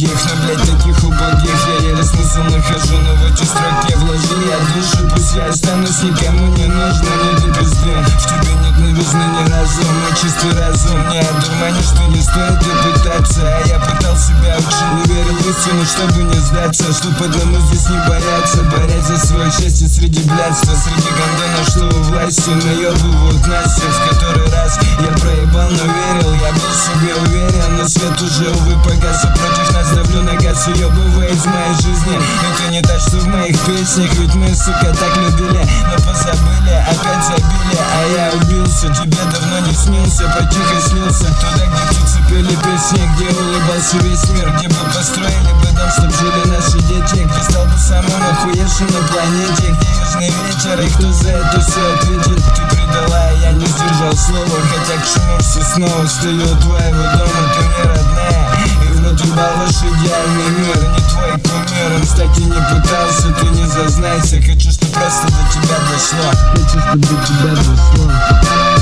многих, но блять таких убогих я еле смысл нахожу. Но в эти строки вложил я душу, пусть я останусь никому не нужно. Не до пизды, в тебе нет новизны, ни разу. Мой чистый разум не одурманишь, что не стоит и пытаться. А я пытал себя учить, не верил в истину, чтобы не сдаться. Чтоб одному здесь не бояться, борясь за свое счастье среди блядства, среди гондона, что у власти наебывают нас всех. В который раз я проебал, но верил, я был в себе уверен. Но свет уже, увы, погас, и против нас давлю на газ, уебывая из моей жизни. Это не так, что в моих песнях, ведь мы, сука, так любили, но позабыли, опять забили. А я убился, тебе давно не снился, потихо слился туда, где птицы пели песни, где улыбался весь мир, где бы построили бы дом, чтоб жили наши дети, где стал бы самым охуевшим на планете, где южный ветер, и кто за это все ответит? Ты предала, я не сдержал слова, хотя к чему все снова стою у твоего дома, ты мне родная, и в рот ебал ваш идеальный мир, не твой кумир, он, кстати, не пытался, ты не зазнайся, хочу, чтоб просто до тебя дошло, хочу, чтоб до тебя дошло.